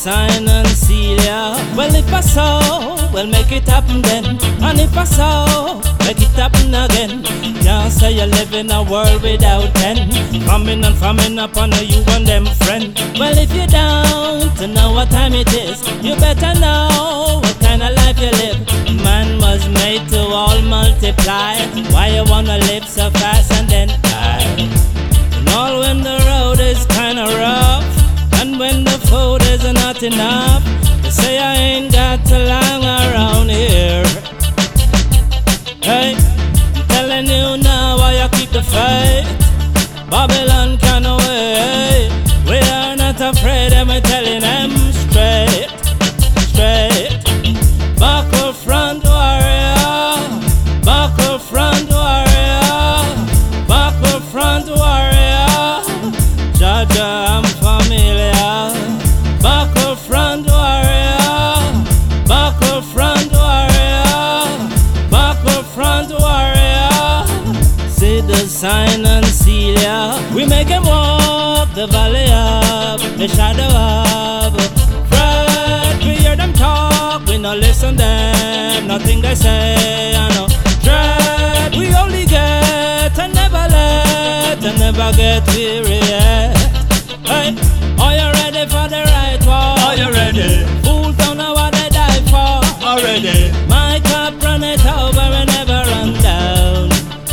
sign and seal, yeah. Well, if I saw, well, make it happen then. And if I saw, make it happen again. Can't say you live in a world without end. Coming and famine upon you and them friend. Well, if you're down to know what time it is, you better know what kind of life you live. Man was made to all multiply. Why you wanna live so fast and then die? And all when the road is kinda rough, and when the food is not enough, they say I ain't got too long around here. Hey, I'm telling you now why you keep the faith. Babylon can't wait. We are not afraid, and we're telling them straight, straight. Backward front warrior, backward front warrior, backward front warrior. Jaja, I'm familiar. Backward front warrior, backward front warrior, backward front warrior. See the sign and seal, yeah. We make him walk the valley of the shadow of dread. We hear them talk, we no listen them, nothing they say, I know. Dread, we only get and never let, and never get weary yet. Hey, are you ready for the right war? Are you ready? Fools don't know what they die for. Already. My cup run it over and never run down.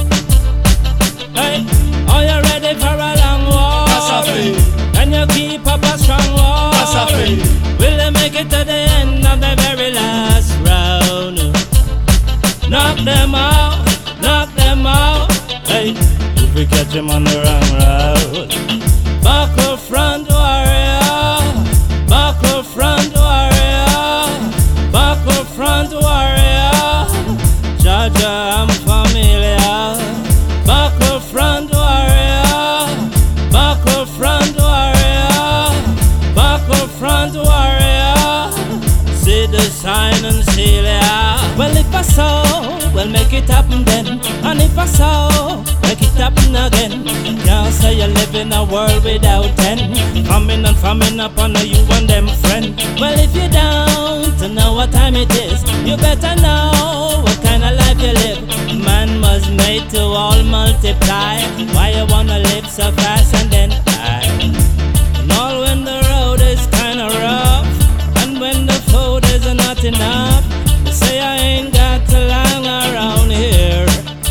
Hey, are you ready for a long war? Kasafi. Can you keep up a strong war? Kasafi. Will they make it to the end of the very last round? Knock them out, knock them out. Hey, if we catch them on the wrong road. Backward front warrior, backward front warrior, backward front warrior. Jaja, I'm familiar. Backward front warrior, backward front warrior, backward front warrior. See the sign and seal, yeah. Well, if I saw, well, make it happen then. And if I saw, make it happen again. Can't say you live in a world without end. Coming and famine upon you and them friend. Well, if you're down to know what time it is, you better know what kind of life you live. Man was made to all multiply. Why you wanna live so fast and then die? And all when the road is kinda rough, and when the food is not enough, they say I ain't got too long around here.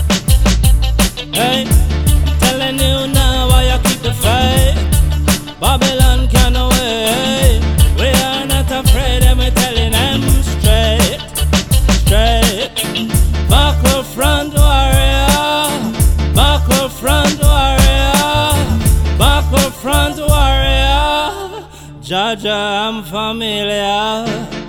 Hey, I'm telling you now why you keep the faith. Babylon can't wait. We are not afraid, and we're telling them straight, straight. Backward front warrior, backward front warrior, backward front warrior. Jaja, I'm familiar.